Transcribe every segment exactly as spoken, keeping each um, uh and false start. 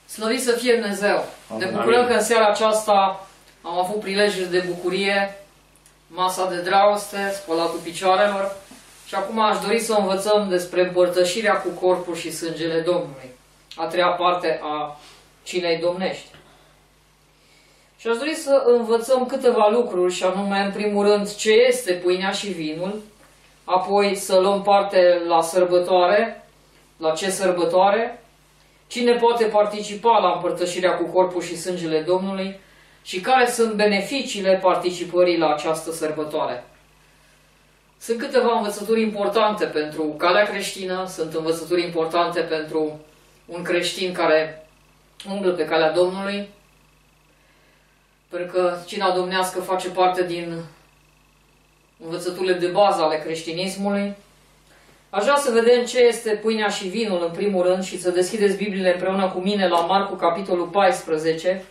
Slăvit să fie Dumnezeu! Ne bucurăm că în seara aceasta am avut prilejuri de bucurie, masa de dragoste, spălatul picioarelor și acum aș dori să învățăm despre împărtășirea cu corpul și sângele Domnului, a treia parte a cinei domnești. Și aș dori să învățăm câteva lucruri, și anume, în primul rând, ce este pâinea și vinul, apoi să luăm parte la sărbătoare, la ce sărbătoare, cine poate participa la împărtășirea cu corpul și sângele Domnului și care sunt beneficiile participării la această sărbătoare. Sunt câteva învățături importante pentru calea creștină, sunt învățături importante pentru un creștin care umblă pe calea Domnului, pentru că cina domnească face parte din învățăturile de bază ale creștinismului. Aș vrea să vedem ce este pâinea și vinul în primul rând și să deschideți Bibliile împreună cu mine la Marcu, capitolul paisprezece,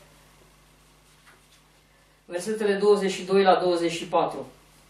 versetele douăzeci și doi la douăzeci și patru.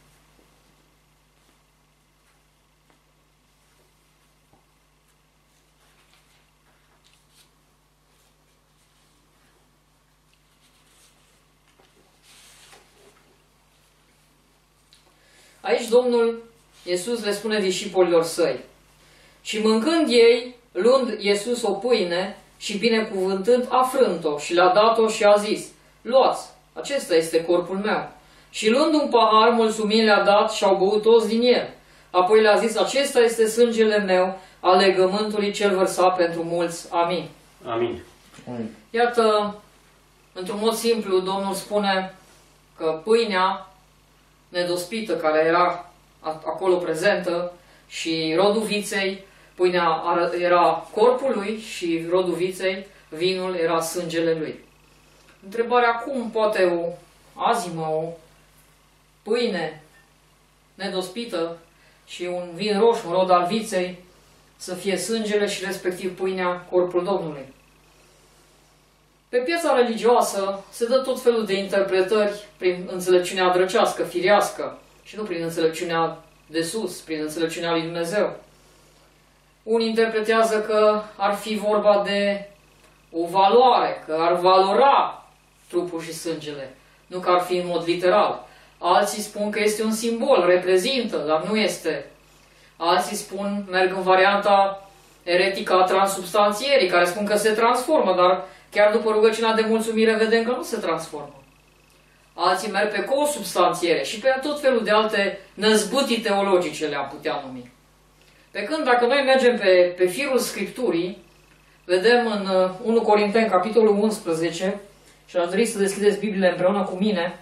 Aici Domnul Iisus le spune discipolilor săi: și mâncând ei, luând Iisus o pâine și binecuvântând, a frânt-o și le-a dat-o și a zis: luați, acesta este corpul meu. Și luând un pahar, mulțumind le-a dat și au băut toți din el. Apoi le-a zis: acesta este sângele meu al legământului cel vărsat pentru mulți. Amin. Amin. Iată, într-un mod simplu, Domnul spune că pâinea nedospită care era acolo prezentă și rodul viței, pâinea era corpul lui și rodul viței, vinul era sângele lui. Întrebarea: cum poate o azimă, o pâine nedospită și un vin roșu, un rod al viței, să fie sângele și respectiv pâinea, corpul Domnului? Pe piața religioasă se dă tot felul de interpretări prin înțelepciunea drăcească, firească, și nu prin înțelepciunea de sus, prin înțelepciunea lui Dumnezeu. Unii interpretează că ar fi vorba de o valoare, că ar valora trupul și sângele, nu că ar fi în mod literal. Alții spun că este un simbol, reprezintă, dar nu este. Alții spun, merg în varianta eretică a transubstanțierii, care spun că se transformă, dar chiar după rugăciunea de mulțumire vedem că nu se transformă. Alții merg pe consubstanțiere și pe tot felul de alte năzbâtii teologice le-am putea numi. Pe când dacă noi mergem pe, pe firul Scripturii, vedem în unu Corinteni, capitolul unsprezece, și aș dori să deschideți Bibliile împreună cu mine,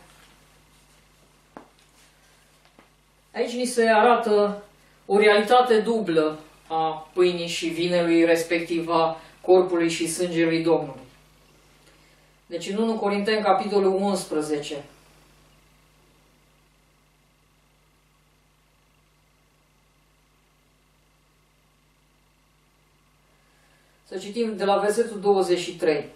aici ni se arată o realitate dublă a pâinii și vinelui, respectiv a corpului și sângelui Domnului. Deci în unu Corinteni, capitolul unsprezece. Să citim de la versetul douăzeci și trei.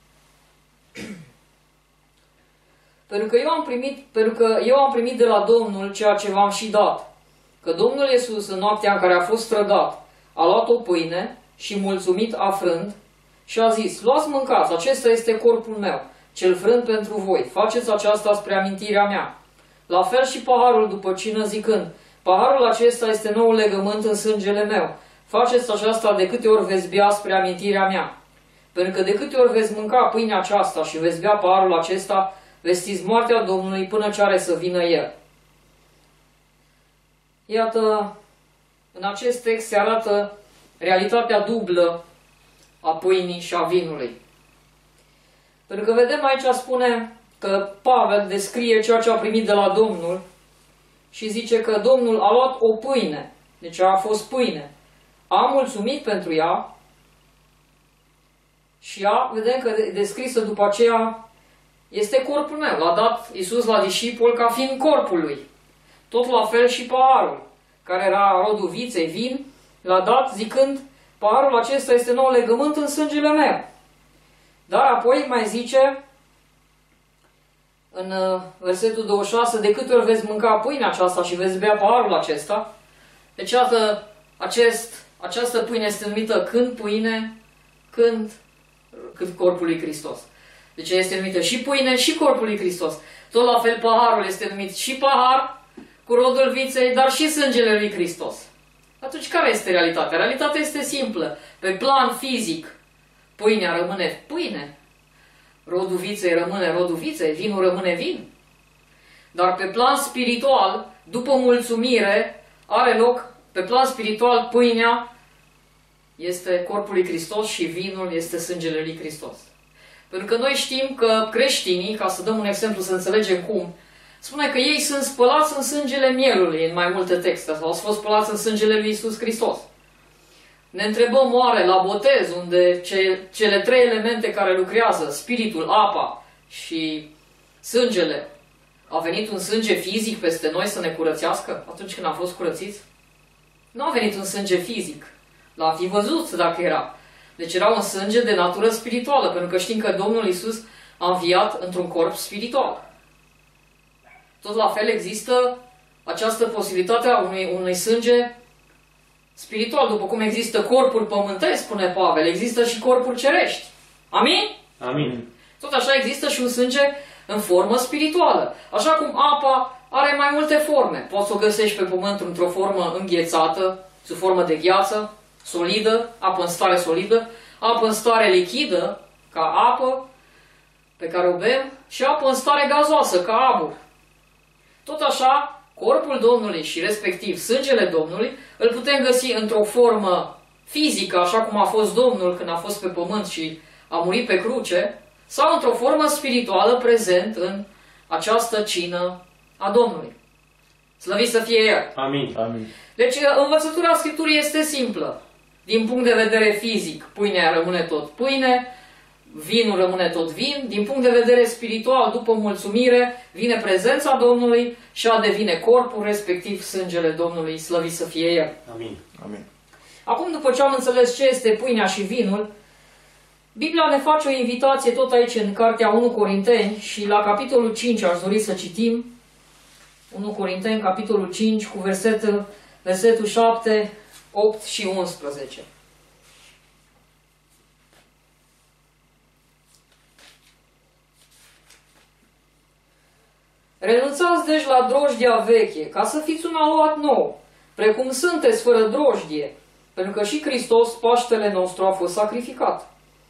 Pentru că eu am primit, pentru că eu am primit de la Domnul ceea ce v-am și dat. Că Domnul Iisus, în noaptea în care a fost trădat, a luat o pâine și, mulțumit, a frânt și a zis: luați, mâncați, acesta este corpul meu, cel frânt pentru voi, faceți aceasta spre amintirea mea. La fel și paharul după cină, zicând: paharul acesta este noul legământ în sângele meu, faceți aceasta de câte ori veți bea spre amintirea mea. Pentru că de câte ori veți mânca pâinea aceasta și veți bea paharul acesta, vestiți moartea Domnului până ce are să vină El. Iată, în acest text se arată realitatea dublă a pâinii și a vinului. Pentru că vedem aici, spune că Pavel descrie ceea ce a primit de la Domnul și zice că Domnul a luat o pâine, deci a fost pâine, a mulțumit pentru ea și ea, vedem că descrisă după aceea, este corpul meu. L-a dat Iisus la discipol ca fiind corpul lui. Tot la fel și paharul, care era rodul viței, vin, l-a dat zicând: paharul acesta este nou legământ în sângele meu. Dar apoi mai zice în versetul douăzeci și șase: de câte ori veți mânca pâinea aceasta și veți bea paharul acesta. Deci, iată, acest, această pâine este numită când pâine, când cât corpul lui Hristos. Deci este numită și pâine și corpul lui Hristos. Tot la fel paharul este numit și pahar cu rodul viței, dar și sângele lui Hristos. Atunci care este realitatea? Realitatea este simplă. Pe plan fizic, pâinea rămâne pâine, rodul viței rămâne rodul viței, vinul rămâne vin. Dar pe plan spiritual, după mulțumire, are loc, pe plan spiritual, pâinea este corpul lui Hristos și vinul este sângele lui Hristos. Pentru că noi știm că creștinii, ca să dăm un exemplu să înțelegem cum, spune că ei sunt spălați în sângele mielului, în mai multe texte, sau au fost spălați în sângele lui Iisus Hristos. Ne întrebăm oare la botez, unde ce, cele trei elemente care lucrează, spiritul, apa și sângele, a venit un sânge fizic peste noi să ne curățească atunci când am fost curățiți? Nu a venit un sânge fizic. L-a fi văzut dacă era. Deci era un sânge de natură spirituală, pentru că știm că Domnul Iisus a înviat într-un corp spiritual. Tot la fel există această posibilitate a unui, unui sânge spiritual. După cum există corpuri pământești, spune Pavel, există și corpuri cerești. Amin? Amin. Tot așa există și un sânge în formă spirituală. Așa cum apa are mai multe forme. Poți să o găsești pe pământ într-o formă înghețată, sub formă de gheață, solidă, apă în stare solidă, apă în stare lichidă, ca apă pe care o bem, și apă în stare gazoasă, ca abur. Tot așa, corpul Domnului și respectiv sângele Domnului îl putem găsi într-o formă fizică, așa cum a fost Domnul când a fost pe pământ și a murit pe cruce, sau într-o formă spirituală prezent în această cină a Domnului. Slăvit să fie El! Amin. Amin. Deci învățătura Scripturii este simplă. Din punct de vedere fizic, pâinea rămâne tot pâine, vinul rămâne tot vin. Din punct de vedere spiritual, după mulțumire, vine prezența Domnului și a devine corpul, respectiv sângele Domnului, slăvit să fie El. Amin. Amin. Acum, după ce am înțeles ce este pâinea și vinul, Biblia ne face o invitație tot aici în cartea unu Corinteni și la capitolul cinci aș dori să citim. unu Corinteni, capitolul cinci, cu versetul, versetul șapte, opt și unsprezece. Renunțați deci la drojdia veche, ca să fiți un aluat nou, precum sunteți fără drojdie, pentru că și Hristos, Paștele nostru, a fost sacrificat.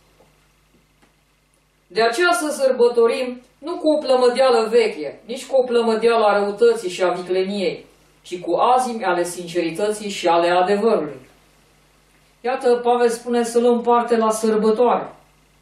De aceea să sărbătorim nu cu o plămădeală veche, nici cu o plămădeală a răutății și a vicleniei, ci cu azimi ale sincerității și ale adevărului. Iată, Pavel spune să luăm parte la sărbătoare.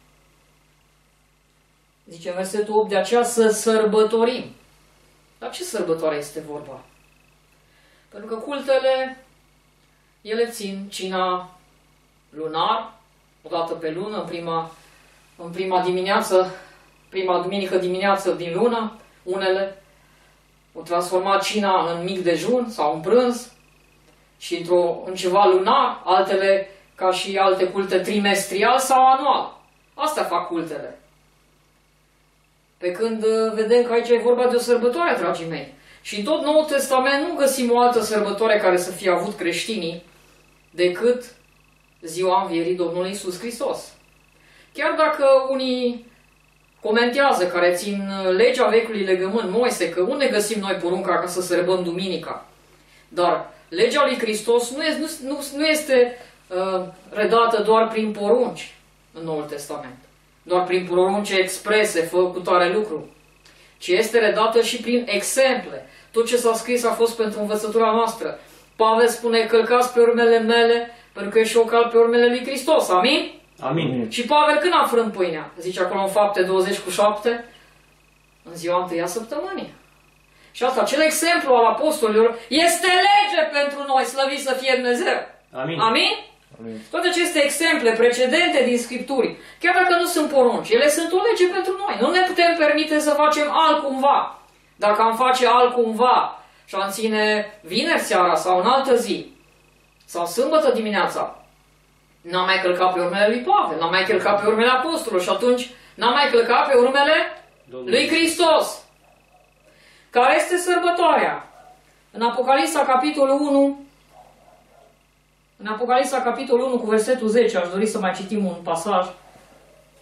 Zice în versetul opt, de aceea să sărbătorim. Dar ce sărbătoare este vorba? Pentru că cultele, ele țin cina lunar, o dată pe lună, în prima, în prima dimineață, prima duminică dimineață din lună, unele o transforma cina în mic dejun sau în prânz și într-o, în ceva lunar, altele ca și alte culte trimestrial sau anual. Astea fac cultele. Pe când vedem că aici e vorba de o sărbătoare, dragii mei. Și în tot Noul Testament nu găsim o altă sărbătoare care să fie avut creștinii decât ziua învierii Domnului Iisus Hristos. Chiar dacă unii comentează, care țin legea vechiului legământ, Moise, că unde găsim noi porunca ca să sărbăm duminica. Dar legea lui Hristos nu este, nu, nu este uh, redată doar prin porunci în Noul Testament. Doar prin porunci exprese, fă cu tare lucru. Ci este redată și prin exemple. Tot ce s-a scris a fost pentru învățătura noastră. Pavel spune, călcați pe urmele mele, pentru că eu și eu cal pe urmele lui Hristos. Amin? Amin. Și Pavel când a frânt pâinea? Zice acolo în Fapte douăzeci cu șapte, în ziua întâia săptămânii. Și asta, acel exemplu al apostolilor, este lege pentru noi, slăvit să fie Dumnezeu. Amin. Amin? Amin. Toate aceste exemple precedente din Scripturi, chiar dacă nu sunt porunci, ele sunt o lege pentru noi. Nu ne putem permite să facem altcumva. Dacă am face altcumva și am ține vineri seara sau în altă zi, sau sâmbătă dimineața, n-am mai călcat pe urmele lui Pavel, n-am mai călcat pe urmele apostolului și atunci n-am mai călcat pe urmele Domnul lui Hristos. Care este sărbătoarea? În Apocalipsa, capitolul unu, în Apocalipsa, capitolul unu, cu versetul zece, aș dori să mai citim un pasaj.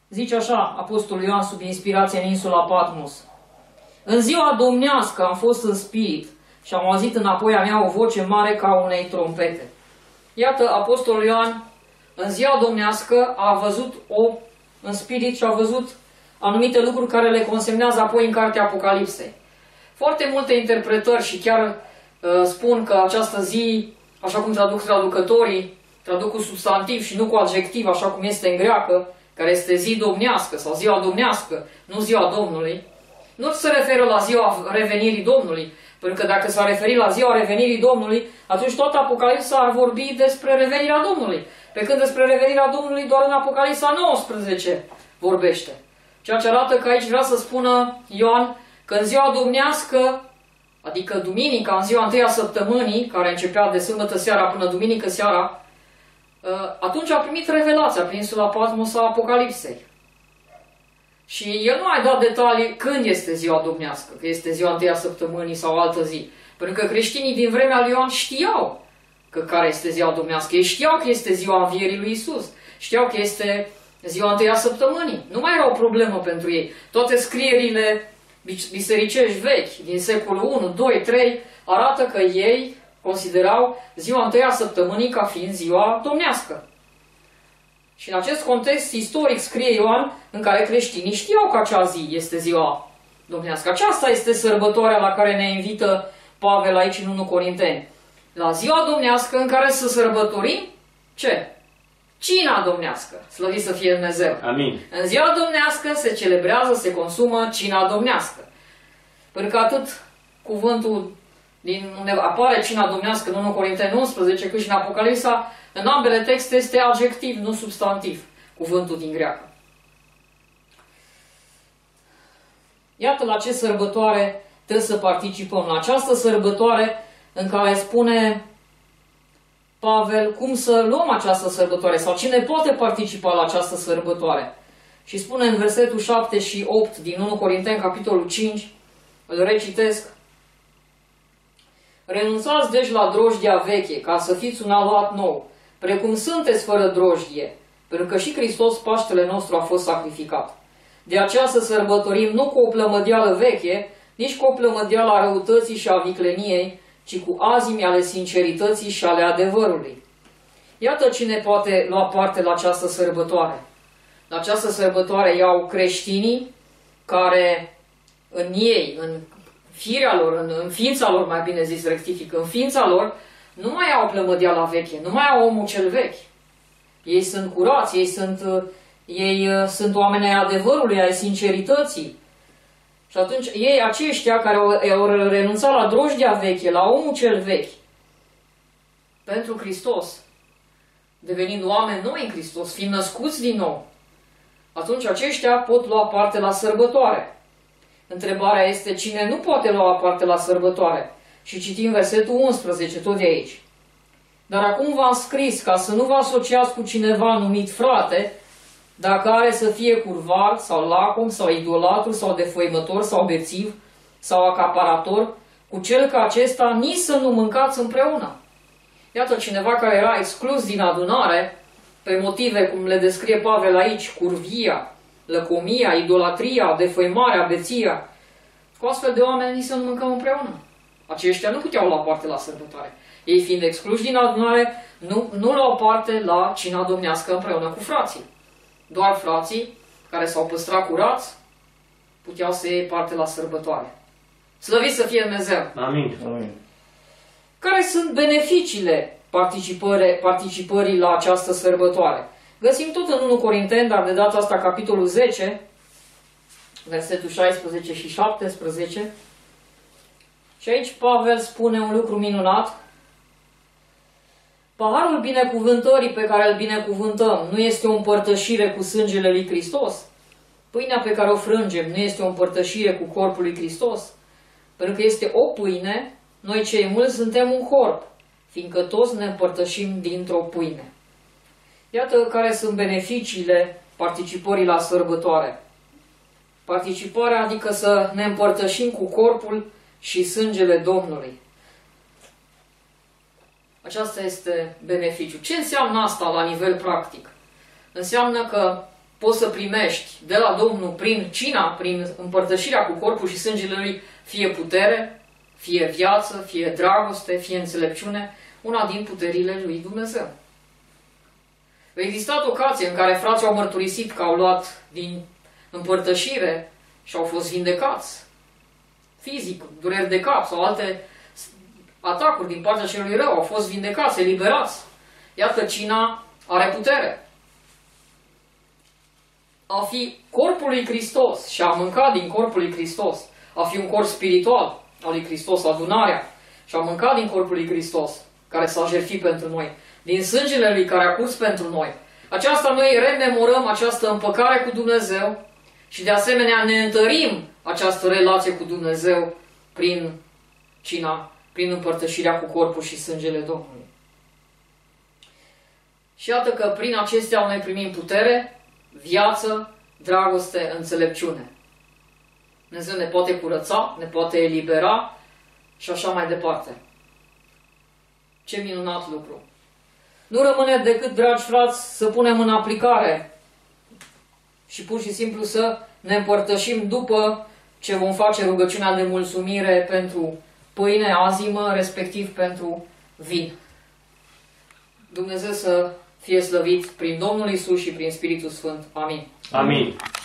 Zice așa Apostolul Ioan sub inspirație în insula Patmos: în ziua domnească am fost în spirit și am auzit înapoi a mea o voce mare ca unei trompete. Iată, Apostolul Ioan în ziua domnească a văzut o, în spirit și a văzut anumite lucruri care le consemnează apoi în cartea Apocalipsei. Foarte multe interpretări și chiar uh, spun că această zi, așa cum traduc traducătorii, traduc cu substantiv și nu cu adjectiv, așa cum este în greacă, care este zi domnească sau ziua domnească, nu ziua Domnului, nu se referă la ziua revenirii Domnului, pentru că dacă s-ar referi la ziua revenirii Domnului, atunci tot Apocalipsa ar vorbi despre revenirea Domnului, pe când despre revenirea Domnului doar în Apocalipsa nouăsprezece vorbește. Ceea ce arată că aici vrea să spună Ioan că în ziua domnească, adică duminica, în ziua întâia săptămânii, care începea de sâmbătă seara până duminică seara, atunci a primit revelația prin insula Patmos a Apocalipsei. Și el nu a mai dat detalii când este ziua domnească, că este ziua întâia săptămânii sau altă zi. Pentru că creștinii din vremea lui Ioan știau că care este ziua domnească. Ei știau că este ziua învierii lui Isus. Știau că este ziua întâia săptămânii. Nu mai era o problemă pentru ei. Toate scrierile bisericești vechi din secolul unu, doi, trei arată că ei considerau ziua întâia săptămânii ca fiind ziua domnească. Și în acest context istoric scrie Ioan în care creștinii știau că acea zi este ziua domnească. Aceasta este sărbătoarea la care ne invită Pavel aici în unu Corinteni. La ziua domnească în care să sărbătorim ce? Cina domnească. Slăvit să fie Dumnezeu. Amin. În ziua domnească se celebrează, se consumă cina domnească. Pentru că atât cuvântul din unde apare cina domnească în unu Corinteni unsprezece, cât și în Apocalipsa, în ambele texte este adjectiv, nu substantiv, cuvântul din greacă. Iată la ce sărbătoare trebuie să participăm. La această sărbătoare în care spune Pavel cum să luăm această sărbătoare sau cine poate participa la această sărbătoare. Și spune în versetul șapte și opt din unu Corinteni, capitolul cinci, îl recitesc: renunțați deci la drojdia veche, ca să fiți un aluat nou, precum sunteți fără drojdie, pentru că și Hristos, Paștele nostru, a fost sacrificat. De aceea să sărbătorim nu cu o plămădeală veche, nici cu o plămădeală a răutății și a vicleniei, ci cu azimi ale sincerității și ale adevărului. Iată cine poate lua parte la această sărbătoare. La această sărbătoare iau creștinii care în ei, în firea lor, în, în ființa lor, mai bine zis, rectific, în ființa lor, nu mai au plămădeala veche, nu mai au omul cel vechi. Ei sunt curați, ei sunt, ei sunt oameni ai adevărului, ai sincerității. Și atunci ei, aceștia care au, au renunțat la drojdia veche, la omul cel vechi, pentru Hristos, devenind oameni noi în Hristos, fiind născuți din nou, atunci aceștia pot lua parte la sărbătoare. Întrebarea este cine nu poate lua parte la sărbătoare. Și citim versetul unsprezece, tot de aici. Dar acum v-am scris ca să nu vă asociați cu cineva numit frate, dacă are să fie curvar, sau lacom, sau idolatru, sau defăimător, sau bețiv, sau acaparator, cu cel ca acesta nici să nu mâncați împreună. Iată cineva care era exclus din adunare, pe motive cum le descrie Pavel aici, curvia, lăcomia, idolatria, defăimarea, beția. Cu astfel de oameni nici să nu mâncăm împreună. Aceștia nu puteau lua parte la sărbătoare. Ei fiind excluși din adunare, nu, nu luau parte la cina domnească împreună cu frații. Doar frații care s-au păstrat curați puteau să iei parte la sărbătoare. Slăvit să fie Dumnezeu! Amin. Amin. Care sunt beneficiile participării, participării la această sărbătoare? Găsim tot în unu Corinteni, dar de data asta capitolul zece, versetul șaisprezece și șaptesprezece. Și aici Pavel spune un lucru minunat. Paharul binecuvântării pe care îl binecuvântăm nu este o împărtășire cu sângele lui Hristos. Pâinea pe care o frângem nu este o împărtășire cu corpul lui Hristos. Pentru că este o pâine, noi cei mulți suntem un corp, fiindcă toți ne împărtășim dintr-o pâine. Iată care sunt beneficiile participării la sărbătoare. Participarea adică să ne împărtășim cu corpul și sângele Domnului. Aceasta este beneficiu. Ce înseamnă asta la nivel practic? Înseamnă că poți să primești de la Domnul prin cina, prin împărtășirea cu corpul și sângele Lui, fie putere, fie viață, fie dragoste, fie înțelepciune, una din puterile Lui Dumnezeu. A existat ocazii în care frații au mărturisit că au luat din împărtășire și au fost vindecați fizic, dureri de cap sau alte atacuri din partea celui rău, au fost vindecați, eliberați. Iată, cina are putere. A fi corpul lui Hristos și a mânca din corpul lui Hristos, a fi un corp spiritual al lui Hristos, adunarea, și a mânca din corpul lui Hristos, care s-a jertfit pentru noi, din sângele Lui care a curs pentru noi. Aceasta noi rememorăm această împăcare cu Dumnezeu și de asemenea ne întărim această relație cu Dumnezeu prin cina, prin împărtășirea cu corpul și sângele Domnului. Și iată că prin acestea noi primim putere, viață, dragoste, înțelepciune. Dumnezeu ne poate curăța, ne poate elibera și așa mai departe. Ce minunat lucru! Nu rămâne decât, dragi frați, să punem în aplicare și pur și simplu să ne împărtășim după ce vom face rugăciunea de mulțumire pentru pâine, azimă, respectiv pentru vin. Dumnezeu să fie slăvit prin Domnul Iisus și prin Spiritul Sfânt. Amin. Amin.